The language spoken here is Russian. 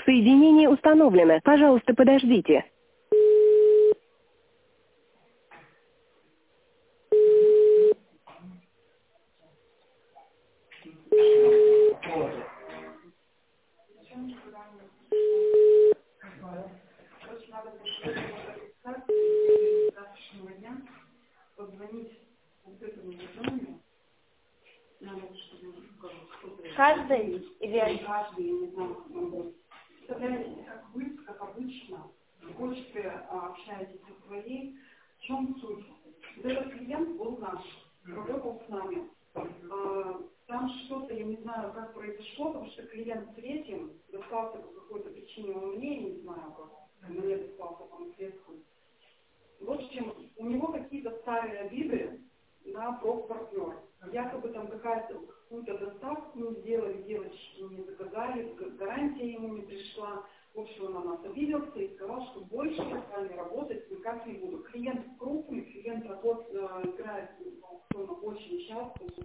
Соединение установлено. Пожалуйста, подождите. Каждый или каждый, я не знаю, представляете, как вы, как обычно, в почте общаетесь со своей, в чем суть? Вот этот клиент был наш, работал с нами. Там что-то, я не знаю, как произошло, потому что клиент третьим достался по какой-то причине мне, я не знаю, как мне достался по наследству. В общем, у него какие-то старые обиды на профпартнер. Якобы там какую-то доставку не сделали, девочки не заказали, гарантия ему не пришла. В общем, он на нас обиделся и сказал, что больше я с вами работать никак не буду. Клиент крупный, клиент играет в аукционах очень часто.